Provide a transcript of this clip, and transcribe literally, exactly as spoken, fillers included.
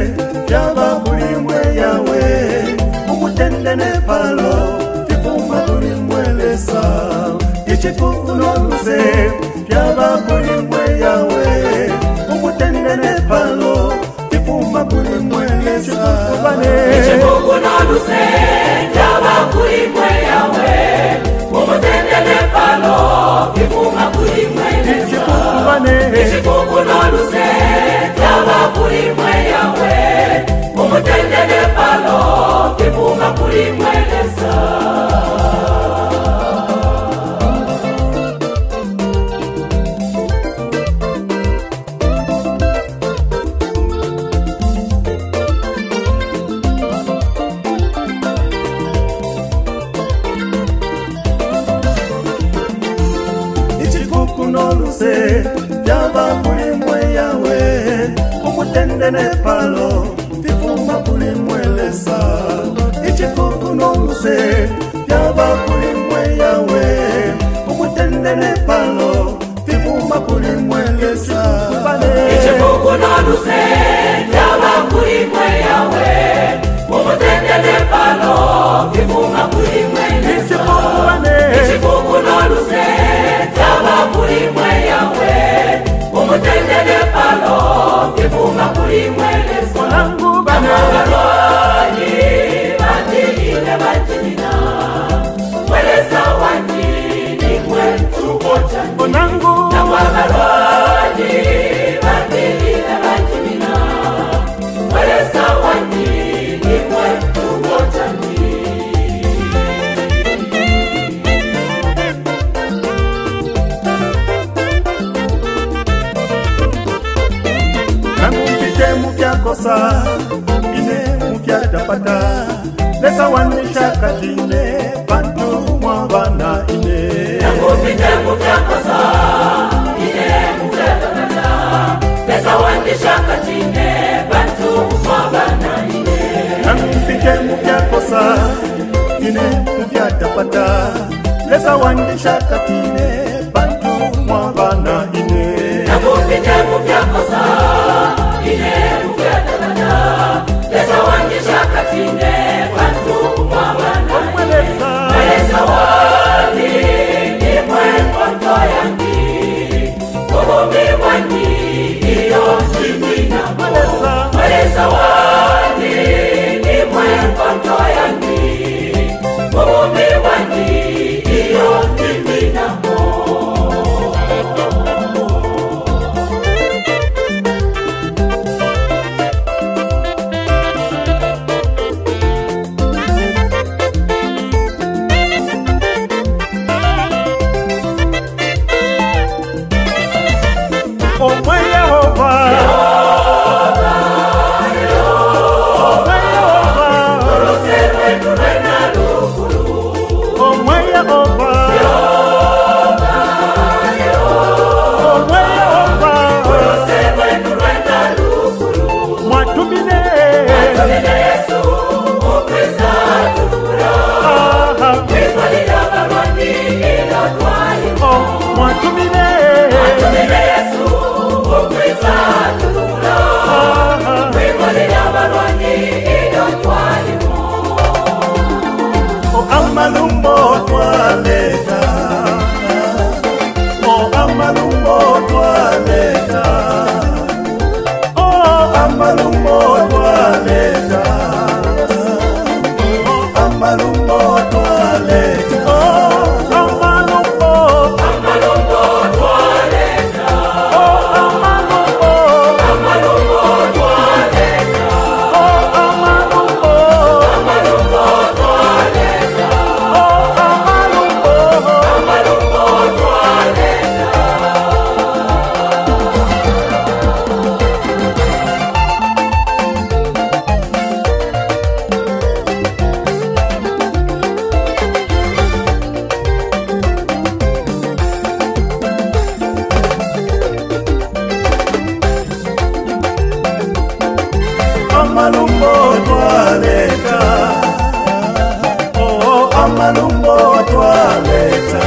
byaba kulimwe yawe umutendene palo tifuma kulimwe lesa ichikukunoluse byaba kulimwe yawe umutendene palo tifuma kulimwe lesa ichikukunoluse byaba kulimwe yawe umutendene palo tifuma kulimwe lesa ichikukunoluse byaba kulimwe yawe umutendene palo tifuma kulimwe lesa ichikukunoluse byaba kulimwe yawe umutendene palo tifuma kulimwe lesa ichikukunoluse byaba kulimwe yawe umutendene palo tifuma kulimwe lesa ichikukunoluse byaba kulimwe yawe umutendene palo tifuma kulimwe lesa ichikukunoluse byaba kulimwe yawe umutendene palo tifuma kulimwe lesa amalwanyi batilile batilina mwelesa wanyi nimwe tukocha amalwanyi batilile batilina mwelesa wanyi nimwe tukocha kosa ine mupya tapata lesa wanisha katine bantu mwabana ine nakupite mupya kosa ine mupya tapata lesa wanisha katine bantu mwabana ine nakupite mupya kosa ine mupya tapata lesa wanisha katine bantu mwabana ine nakupite mupya kosa ine mupya tapata lesa wanisha katine bantu mwabana ine mwelesa wani ni mwenkondo yangi kuhumi wani iyo simina mwelesa wani ni mwenkondo yangi kuhumi wani iyo simina amalumbo twaleta oh amalumbo twaleta oh amalumbo twaleta oh amalumbo twaleta oh amalumbo amalumbo twaleta oh amalumbo amalumbo twaleta oh amalumbo amalumbo twaleta amalumbo twaleta oh amalumbo twaleta